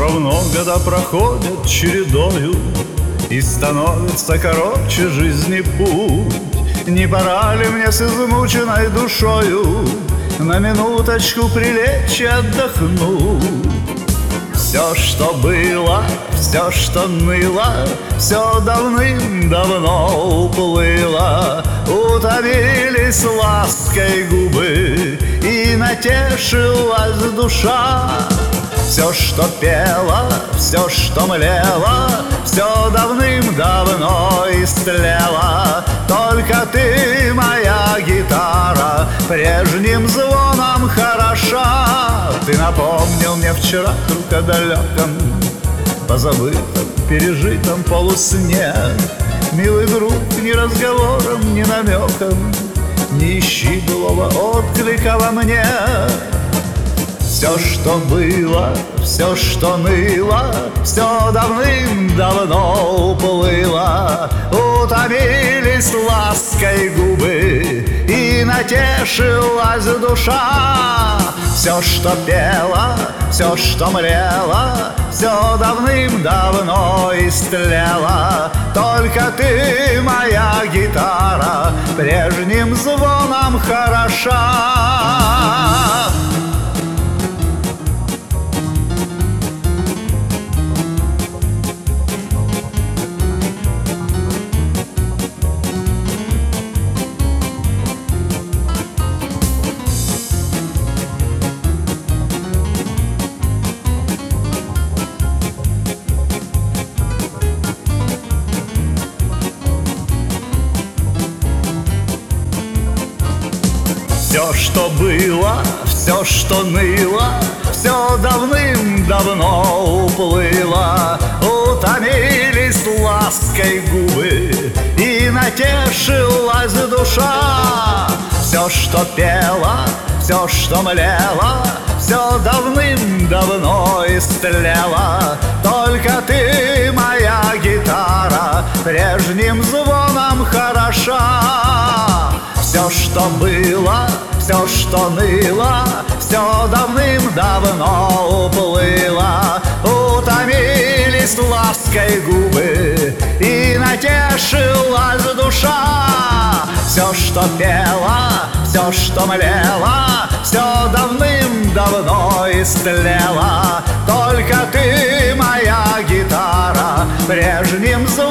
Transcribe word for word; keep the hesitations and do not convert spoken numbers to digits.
равно года проходят чередою, и становится короче жизни путь. Не пора ли мне с измученной душою на минуточку прилечь и отдохнуть? Все, что было, все, что ныло, все давным-давно уплыло. Утомились лаской губы, и натешилась душа. Все, что пело, все, что млело, все давным-давно истлело. Только ты, моя гитара, прежним звоном хороша. Ты напомнил мне вчера вдруг о далеком, позабытом, пережитом полусне. Милый друг, ни разговором, ни намеком не ищи былого отклика во мне. Все, что было, все, что ныло, все давным-давно уплыло. Утомились лаской губы, и натешилась душа. Все, что пело, все, что млело, все давным-давно истлело. Только ты, моя гитара, прежним звоном хороша. Все, что было, все, что ныло, все давным-давно уплыло. Утомились лаской губы, и натешилась душа. Все, что пело, все, что млело, все давным-давно истлело. Только ты, моя гитара, прежним звоном хороша. Все, что было, все, что ныло, все давным-давно уплыло. Утомились лаской губы, и натешилась душа. Все, что пело, все, что млело, все давным-давно истлело. Только ты, моя гитара, прежним звуком